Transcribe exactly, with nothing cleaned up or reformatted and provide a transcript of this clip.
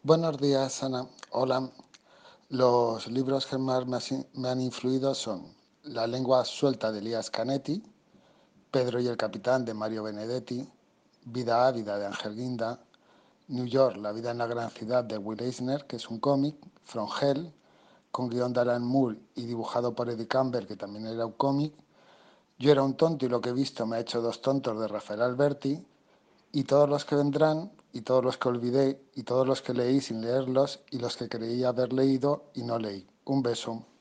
Buenos días, Ana. Hola. Los libros que más me, has- me han influido son La lengua suelta de Elías Canetti, Pedro y el capitán de Mario Benedetti, Vida ávida de Ángel Guinda, New York, la vida en la gran ciudad de Will Eisner, que es un cómic, From Hell, con guión de Alan Moore y dibujado por Eddie Campbell, que también era un cómic, Yo era un tonto y lo que he visto me ha hecho dos tontos de Rafael Alberti, y todos los que vendrán, y todos los que olvidé, y todos los que leí sin leerlos, y los que creí haber leído y no leí. Un beso.